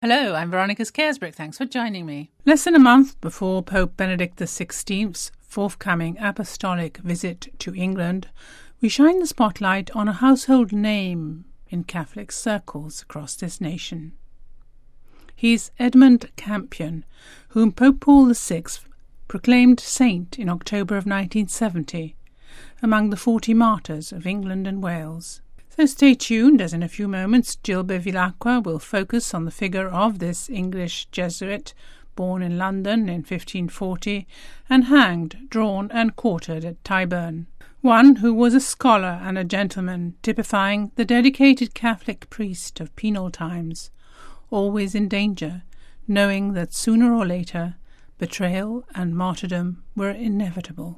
Hello, I'm Veronica Scaresbrick. Thanks for joining me. Less than a month before Pope Benedict XVI's forthcoming apostolic visit to England, we shine the spotlight on a household name in Catholic circles across this nation. He's Edmund Campion, whom Pope Paul VI proclaimed saint in October of 1970, among the 40 martyrs of England and Wales. So stay tuned, as in a few moments Jill Bevilacqua will focus on the figure of this English Jesuit, born in London in 1540 and hanged, drawn and quartered at Tyburn. One who was a scholar and a gentleman, typifying the dedicated Catholic priest of penal times, always in danger, knowing that sooner or later betrayal and martyrdom were inevitable.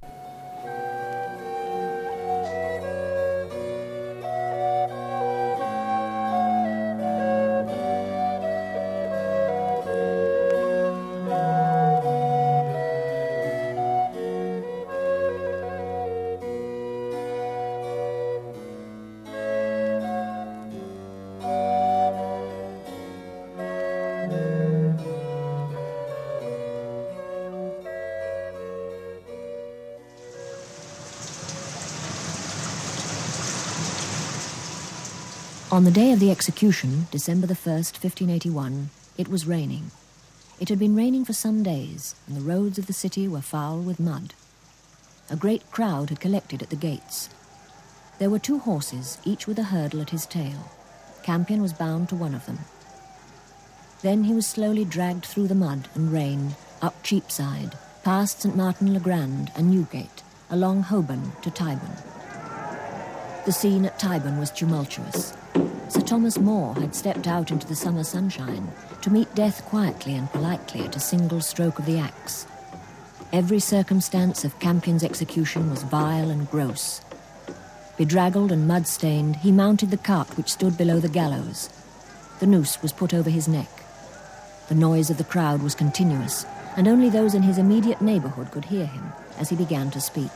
On the day of the execution, December the 1st, 1581, it was raining. It had been raining for some days, and the roads of the city were foul with mud. A great crowd had collected at the gates. There were 2 horses, each with a hurdle at his tail. Campion was bound to one of them. Then he was slowly dragged through the mud and rain, up Cheapside, past St. Martin-le-Grand and Newgate, along Holborn to Tyburn. The scene at Tyburn was tumultuous. Sir Thomas More had stepped out into the summer sunshine to meet death quietly and politely at a single stroke of the axe. Every circumstance of Campion's execution was vile and gross. Bedraggled and mud-stained, he mounted the cart which stood below the gallows. The noose was put over his neck. The noise of the crowd was continuous, and only those in his immediate neighbourhood could hear him as he began to speak.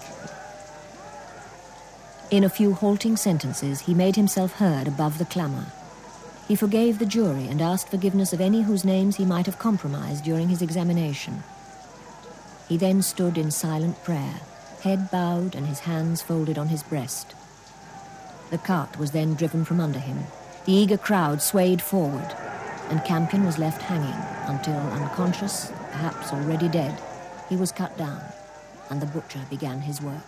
In a few halting sentences, he made himself heard above the clamour. He forgave the jury and asked forgiveness of any whose names he might have compromised during his examination. He then stood in silent prayer, head bowed and his hands folded on his breast. The cart was then driven from under him. The eager crowd swayed forward, and Campion was left hanging until, unconscious, perhaps already dead, he was cut down, and the butcher began his work.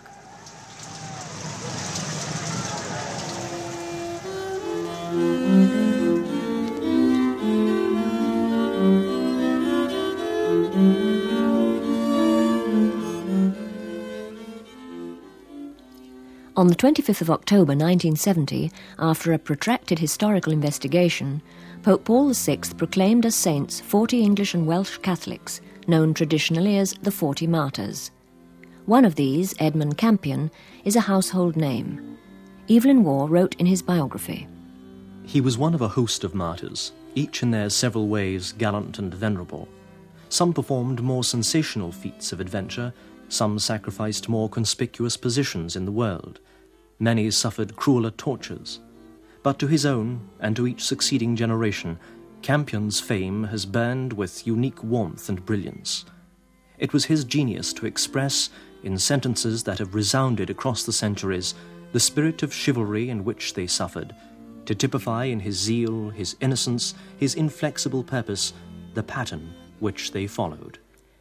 On the 25th of October 1970, after a protracted historical investigation, Pope Paul VI proclaimed as saints 40 English and Welsh Catholics, known traditionally as the 40 Martyrs. One of these, Edmund Campion, is a household name. Evelyn Waugh wrote in his biography, "He was one of a host of martyrs, each in their several ways gallant and venerable. Some performed more sensational feats of adventure, some sacrificed more conspicuous positions in the world. Many suffered crueler tortures. But to his own, and to each succeeding generation, Campion's fame has burned with unique warmth and brilliance. It was his genius to express, in sentences that have resounded across the centuries, the spirit of chivalry in which they suffered, to typify in his zeal, his innocence, his inflexible purpose, the pattern which they followed."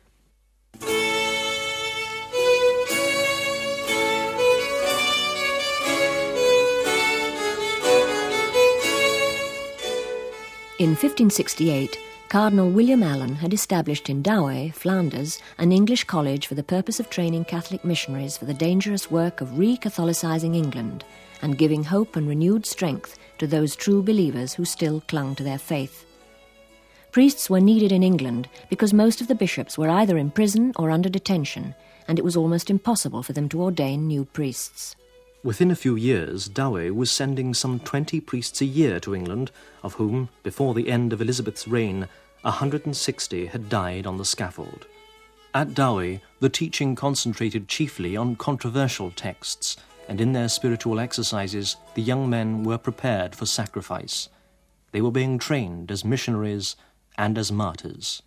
In 1568, Cardinal William Allen had established in Douai, Flanders, an English college for the purpose of training Catholic missionaries for the dangerous work of re-Catholicising England and giving hope and renewed strength to those true believers who still clung to their faith. Priests were needed in England because most of the bishops were either in prison or under detention, and it was almost impossible for them to ordain new priests. Within a few years, Douai was sending some 20 priests a year to England, of whom, before the end of Elizabeth's reign, 160 had died on the scaffold. At Douai, the teaching concentrated chiefly on controversial texts, and in their spiritual exercises, the young men were prepared for sacrifice. they were being trained as missionaries and as martyrs.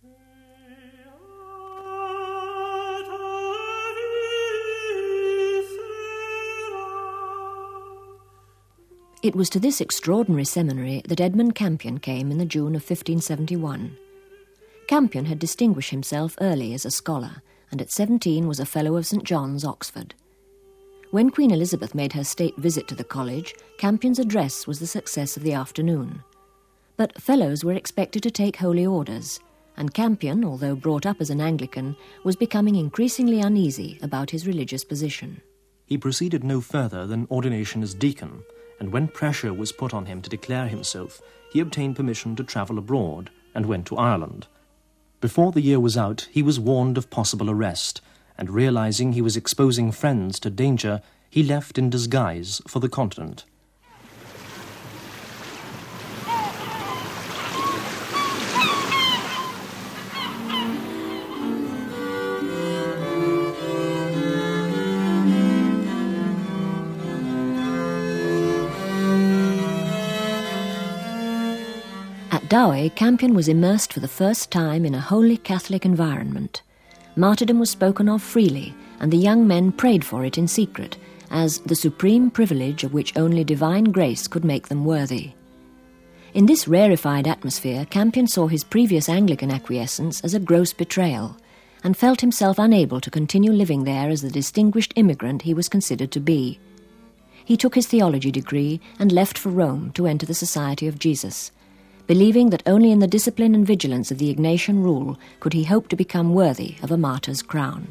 It was to this extraordinary seminary that Edmund Campion came in the June of 1571. Campion had distinguished himself early as a scholar, and at 17 was a Fellow of St. John's, Oxford. When Queen Elizabeth made her state visit to the college, Campion's address was the success of the afternoon. But Fellows were expected to take holy orders, and Campion, although brought up as an Anglican, was becoming increasingly uneasy about his religious position. He proceeded no further than ordination as deacon, and when pressure was put on him to declare himself, he obtained permission to travel abroad and went to Ireland. Before the year was out, he was warned of possible arrest, and realizing he was exposing friends to danger, he left in disguise for the continent. At Douay, Campion was immersed for the first time in a wholly Catholic environment. Martyrdom was spoken of freely, and the young men prayed for it in secret, as the supreme privilege of which only divine grace could make them worthy. In this rarefied atmosphere, Campion saw his previous Anglican acquiescence as a gross betrayal, and felt himself unable to continue living there as the distinguished immigrant he was considered to be. He took his theology degree and left for Rome to enter the Society of Jesus, believing that only in the discipline and vigilance of the Ignatian rule could he hope to become worthy of a martyr's crown.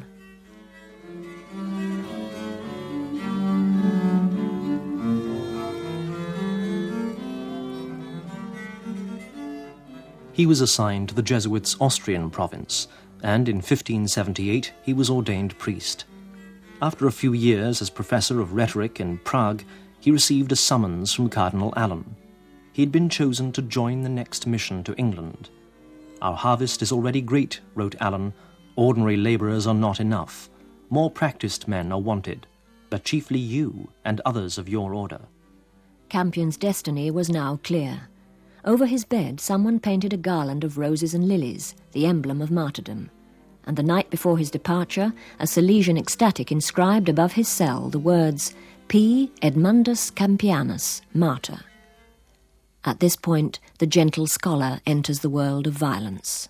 He was assigned to the Jesuits' Austrian province, and in 1578 he was ordained priest. After a few years as professor of rhetoric in Prague, he received a summons from Cardinal Allen. He had been chosen to join the next mission to England. "Our harvest is already great," wrote Allen. "Ordinary labourers are not enough. More practised men are wanted, but chiefly you and others of your order." Campion's destiny was now clear. Over his bed, someone painted a garland of roses and lilies, the emblem of martyrdom. And the night before his departure, a Salesian ecstatic inscribed above his cell the words, P. Edmundus Campianus, Martyr. At this point, the gentle scholar enters the world of violence.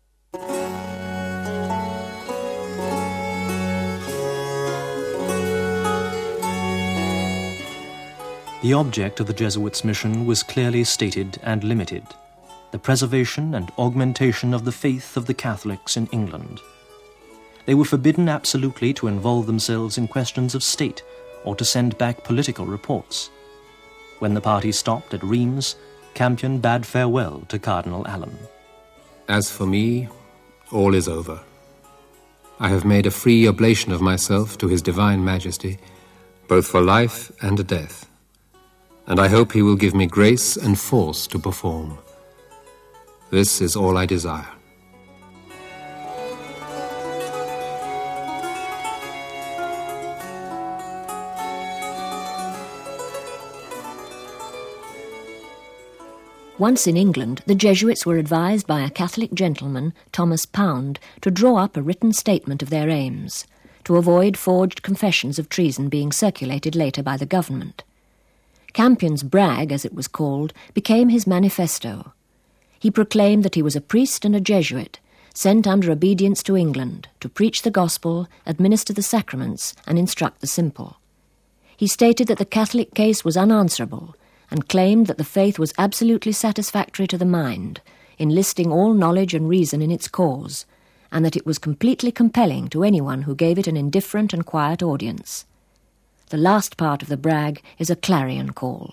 The object of the Jesuits' mission was clearly stated and limited: the preservation and augmentation of the faith of the Catholics in England. They were forbidden absolutely to involve themselves in questions of state or to send back political reports. When the party stopped at Rheims, Campion bade farewell to Cardinal Allen. "As for me, all is over. I have made a free oblation of myself to His Divine Majesty, both for life and death, and I hope He will give me grace and force to perform. This is all I desire." Once in England, the Jesuits were advised by a Catholic gentleman, Thomas Pound, to draw up a written statement of their aims, to avoid forged confessions of treason being circulated later by the government. Campion's brag, as it was called, became his manifesto. He proclaimed that he was a priest and a Jesuit, sent under obedience to England, to preach the gospel, administer the sacraments, and instruct the simple. He stated that the Catholic case was unanswerable, and claimed that the faith was absolutely satisfactory to the mind, enlisting all knowledge and reason in its cause, and that it was completely compelling to anyone who gave it an indifferent and quiet audience. The last part of the brag is a clarion call.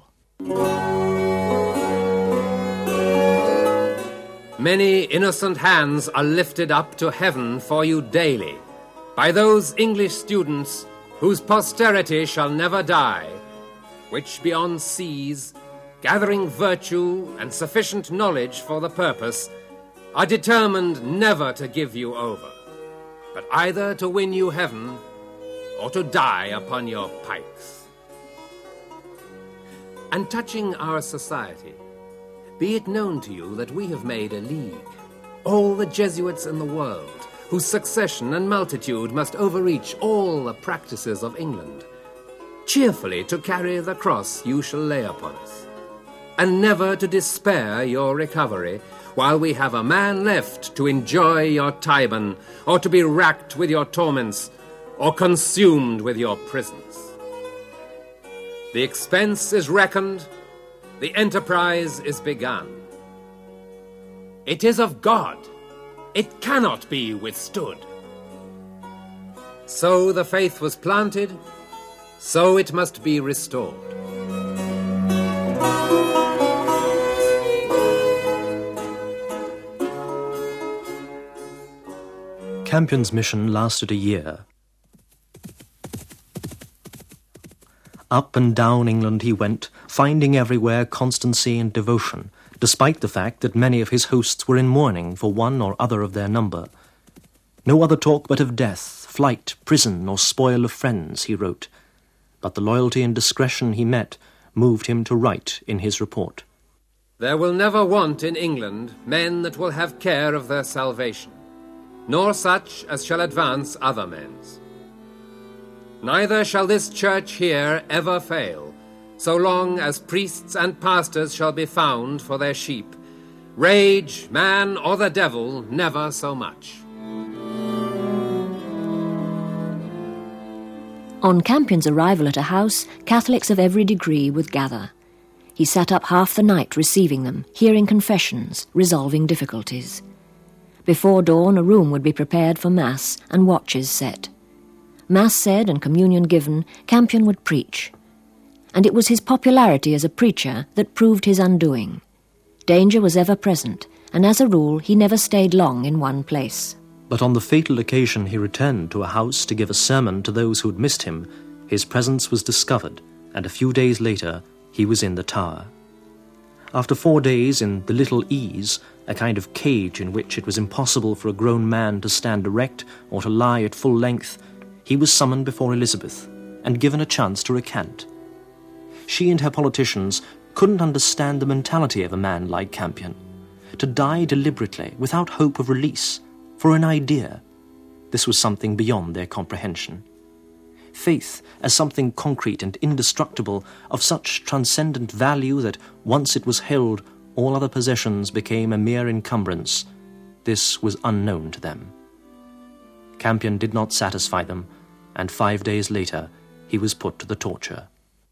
Many innocent hands are lifted up to heaven for you daily by those English students whose posterity shall never die, which beyond seas, gathering virtue and sufficient knowledge for the purpose, are determined never to give you over, but either to win you heaven or to die upon your pikes. And touching our society, be it known to you that we have made a league, all the Jesuits in the world, whose succession and multitude must overreach all the practices of England. Cheerfully to carry the cross you shall lay upon us, and never to despair your recovery, while we have a man left to enjoy your Tyburn, or to be racked with your torments, or consumed with your prisons. The expense is reckoned, the enterprise is begun. It is of God, it cannot be withstood. So the faith was planted, so it must be restored. Campion's mission lasted a year. Up and down England he went, finding everywhere constancy and devotion, despite the fact that many of his hosts were in mourning for one or other of their number. No other talk but of death, flight, prison, or spoil of friends, he wrote. But the loyalty and discretion he met moved him to write in his report. There will never want in England men that will have care of their salvation, nor such as shall advance other men's. Neither shall this church here ever fail, so long as priests and pastors shall be found for their sheep. Rage, man, or the devil, never so much. On Campion's arrival at a house, Catholics of every degree would gather. He sat up half the night receiving them, hearing confessions, resolving difficulties. Before dawn, a room would be prepared for Mass and watches set. Mass said and communion given, Campion would preach. And it was his popularity as a preacher that proved his undoing. Danger was ever present, and as a rule he never stayed long in one place. But on the fatal occasion he returned to a house to give a sermon to those who had missed him, his presence was discovered, and a few days later he was in the Tower. After 4 days in the Little Ease, a kind of cage in which it was impossible for a grown man to stand erect or to lie at full length, he was summoned before Elizabeth and given a chance to recant. She and her politicians couldn't understand the mentality of a man like Campion. To die deliberately, without hope of release, for an idea, this was something beyond their comprehension. Faith as something concrete and indestructible, of such transcendent value that once it was held, all other possessions became a mere encumbrance, this was unknown to them. Campion did not satisfy them, and 5 days later he was put to the torture.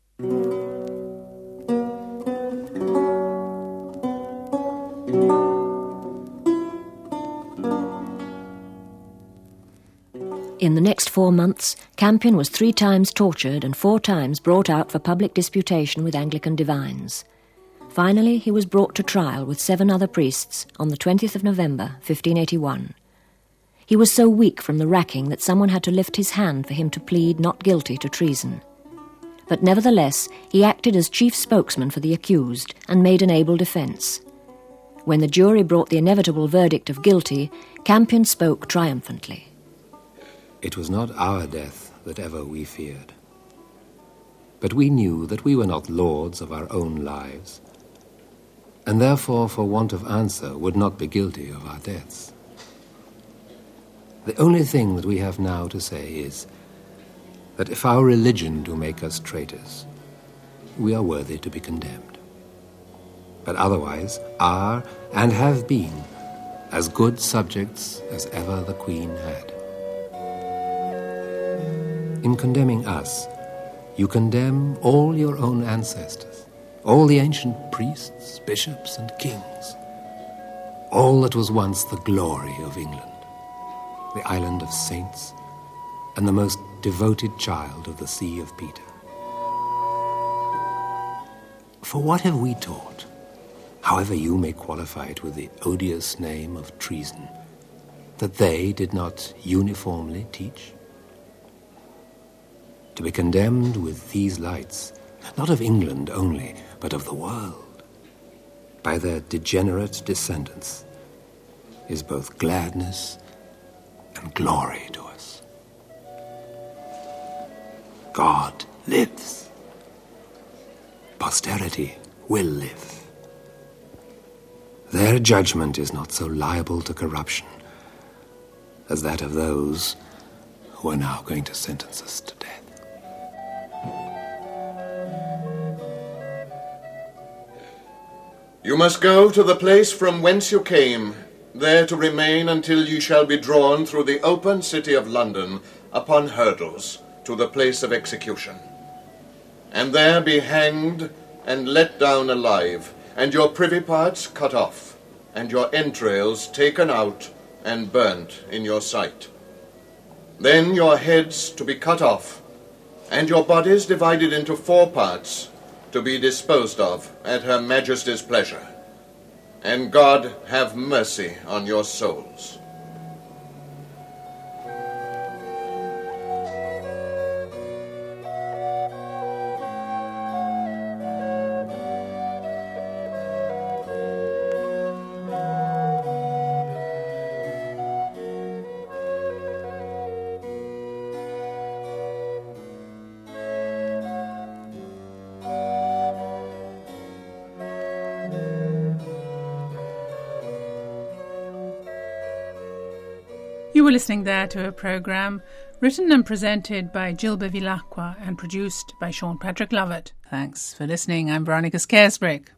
In the next 4 months, Campion was 3 times tortured and 4 times brought out for public disputation with Anglican divines. Finally, he was brought to trial with 7 other priests on the 20th of November, 1581. He was so weak from the racking that someone had to lift his hand for him to plead not guilty to treason. But nevertheless, he acted as chief spokesman for the accused and made an able defence. When the jury brought the inevitable verdict of guilty, Campion spoke triumphantly. It was not our death that ever we feared. But we knew that we were not lords of our own lives, and therefore, for want of answer, would not be guilty of our deaths. The only thing that we have now to say is that if our religion do make us traitors, we are worthy to be condemned. But otherwise are, and have been, as good subjects as ever the Queen had. In condemning us, you condemn all your own ancestors, all the ancient priests, bishops, and kings, all that was once the glory of England, the island of saints, and the most devoted child of the See of Peter. For what have we taught, however you may qualify it with the odious name of treason, that they did not uniformly teach? To be condemned with these lights, not of England only, but of the world, by their degenerate descendants, is both gladness and glory to us. God lives. Posterity will live. their judgment is not so liable to corruption as that of those who are now going to sentence us to death. You must go to the place from whence you came, there to remain until ye shall be drawn through the open city of London upon hurdles to the place of execution, and there be hanged and let down alive, and your privy parts cut off, and your entrails taken out and burnt in your sight. Then your heads to be cut off, and your bodies divided into 4 parts, to be disposed of at her Majesty's pleasure. And God have mercy on your souls. You were listening there to a programme written and presented by Jill Bevilacqua and produced by Sean Patrick Lovett. Thanks for listening. I'm Veronica Scaresbrick.